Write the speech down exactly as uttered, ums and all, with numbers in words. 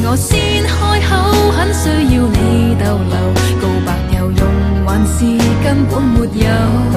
我先开口，很需要你逗留，告白有用还是根本没有？